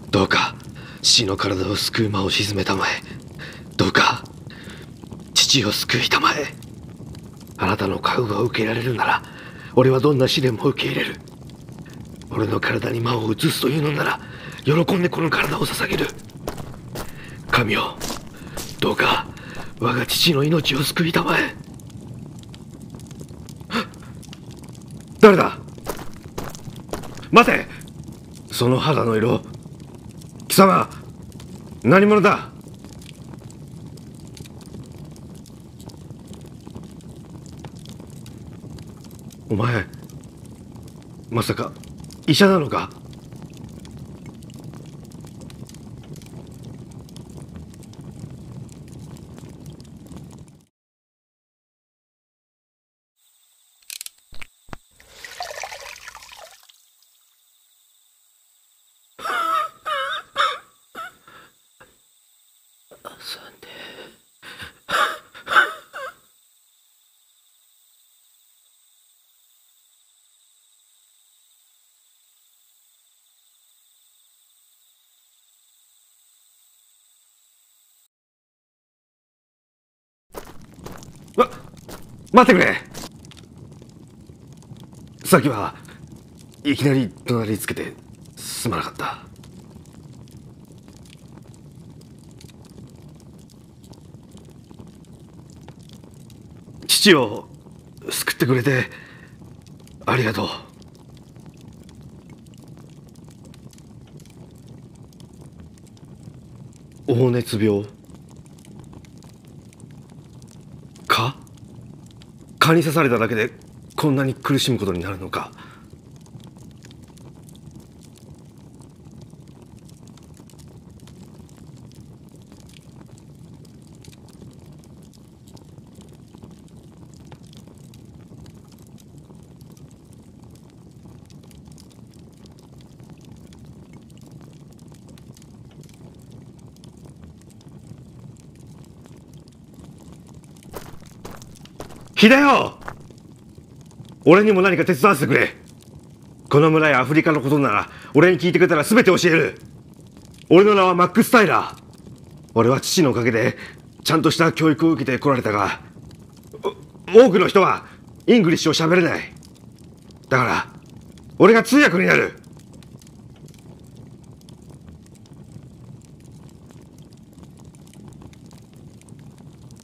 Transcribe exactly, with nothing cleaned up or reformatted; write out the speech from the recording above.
どうか父の体を救う魔を鎮めたまえ。どうか父を救いたまえ。あなたの覚悟が受けられるなら、俺はどんな試練も受け入れる。俺の体に魔を移すというのなら、喜んでこの体を捧げる。神よ、どうか我が父の命を救いたまえ。誰だ？待て！その肌の色、貴様何者だ？お前まさか医者なのか？さてわ、待ってくれ。さっきはいきなり怒鳴りつけてすまなかった。父を救ってくれてありがとう。黄熱病？蚊？蚊に刺されただけでこんなに苦しむことになるのか。秀夫！俺にも何か手伝わせてくれ。この村やアフリカのことなら俺に聞いてくれたら全て教える。俺の名はマックス・タイラー。俺は父のおかげでちゃんとした教育を受けてこられたが、多くの人はイングリッシュを喋れない。だから俺が通訳になる。